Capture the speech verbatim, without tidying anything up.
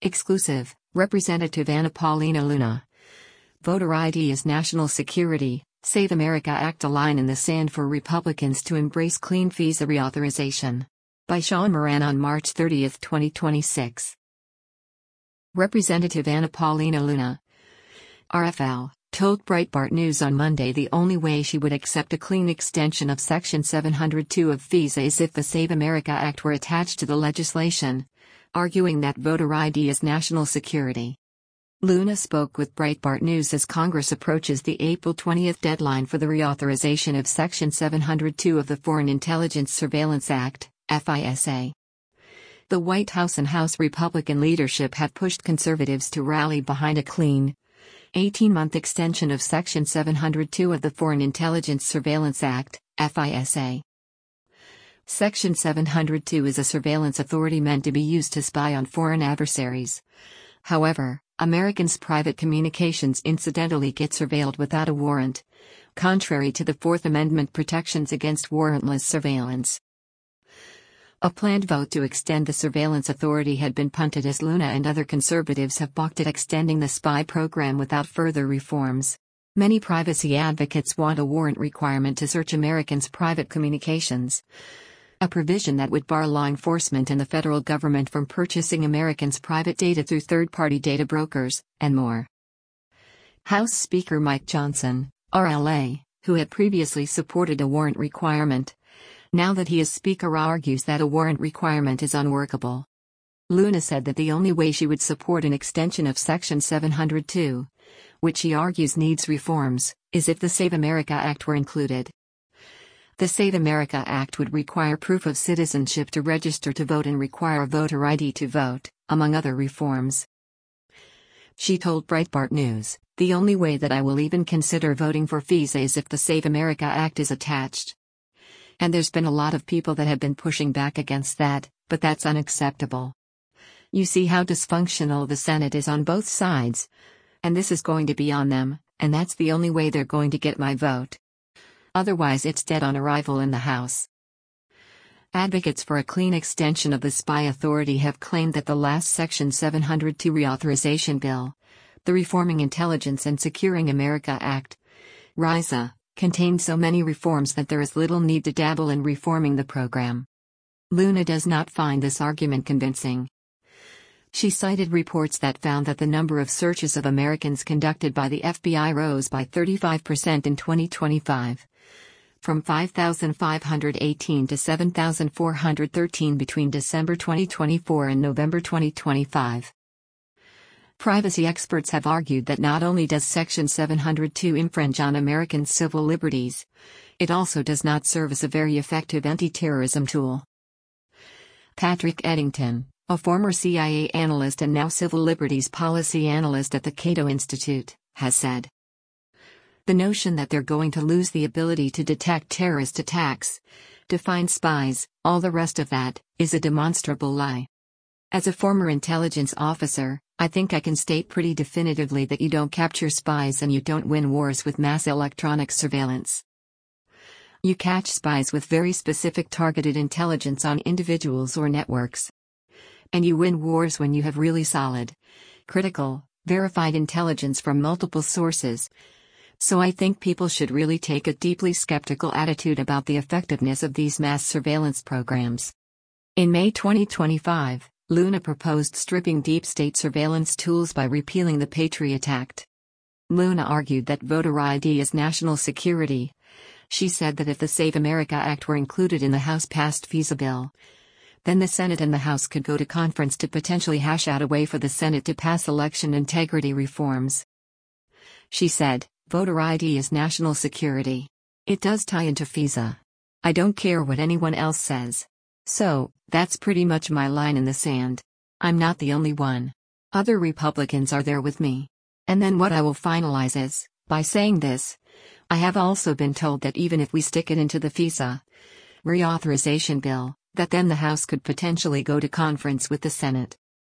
Exclusive, Representative Anna Paulina Luna. Voter I D is national security, Save America Act a line in the sand for Republicans to embrace clean visa reauthorization. By Sean Moran on March thirtieth, twenty twenty-six. Representative Anna Paulina Luna, R F L, told Breitbart News on Monday the only way she would accept a clean extension of Section seven hundred two of visa is if the Save America Act were attached to the legislation, arguing that voter I D is national security. Luna spoke with Breitbart News as Congress approaches the April twentieth deadline for the reauthorization of Section seven hundred two of the Foreign Intelligence Surveillance Act, F I S A. The White House and House Republican leadership have pushed conservatives to rally behind a clean, eighteen-month extension of Section seven hundred two of the Foreign Intelligence Surveillance Act, F I S A. Section seven hundred two is a surveillance authority meant to be used to spy on foreign adversaries. However, Americans' private communications incidentally get surveilled without a warrant, contrary to the Fourth Amendment protections against warrantless surveillance. A planned vote to extend the surveillance authority had been punted as Luna and other conservatives have balked at extending the spy program without further reforms. Many privacy advocates want a warrant requirement to search Americans' private communications, a provision that would bar law enforcement and the federal government from purchasing Americans' private data through third-party data brokers, and more. House Speaker Mike Johnson, R L A, who had previously supported a warrant requirement, now that he is Speaker argues that a warrant requirement is unworkable. Luna said that the only way she would support an extension of Section seven hundred two, which she argues needs reforms, is if the Save America Act were included. The Save America Act would require proof of citizenship to register to vote and require a voter I D to vote, among other reforms. She told Breitbart News, "The only way that I will even consider voting for visa is if the Save America Act is attached. And there's been a lot of people that have been pushing back against that, but that's unacceptable. You see how dysfunctional the Senate is on both sides. And this is going to be on them, and that's the only way they're going to get my vote. Otherwise it's dead on arrival in the House." Advocates for a clean extension of the spy authority have claimed that the last Section seven hundred two reauthorization bill, the Reforming Intelligence and Securing America Act, RISA, contained so many reforms that there is little need to dabble in reforming the program. Luna does not find this argument convincing. She cited reports that found that the number of searches of Americans conducted by the F B I rose by thirty-five percent in twenty twenty-five, from five thousand five hundred eighteen to seven thousand four hundred thirteen between December twenty twenty-four and November twenty twenty-five. Privacy experts have argued that not only does Section seven hundred two infringe on Americans' civil liberties, it also does not serve as a very effective anti-terrorism tool. Patrick Eddington, a former C I A analyst and now civil liberties policy analyst at the Cato Institute, has said, "The notion that they're going to lose the ability to detect terrorist attacks, to find spies, all the rest of that, is a demonstrable lie. As a former intelligence officer, I think I can state pretty definitively that you don't capture spies and you don't win wars with mass electronic surveillance. You catch spies with very specific targeted intelligence on individuals or networks. And you win wars when you have really solid, critical, verified intelligence from multiple sources. So I think people should really take a deeply skeptical attitude about the effectiveness of these mass surveillance programs." In May twenty twenty-five, Luna proposed stripping deep state surveillance tools by repealing the Patriot Act. Luna argued that voter I D is national security. She said that if the Save America Act were included in the House-passed visa bill, then the Senate and the House could go to conference to potentially hash out a way for the Senate to pass election integrity reforms. She said, "Voter I D is national security. It does tie into visa. I don't care what anyone else says. So, that's pretty much my line in the sand. I'm not the only one. Other Republicans are there with me. And then what I will finalize is, by saying this, I have also been told that even if we stick it into the visa reauthorization bill, that then the House could potentially go to conference with the Senate.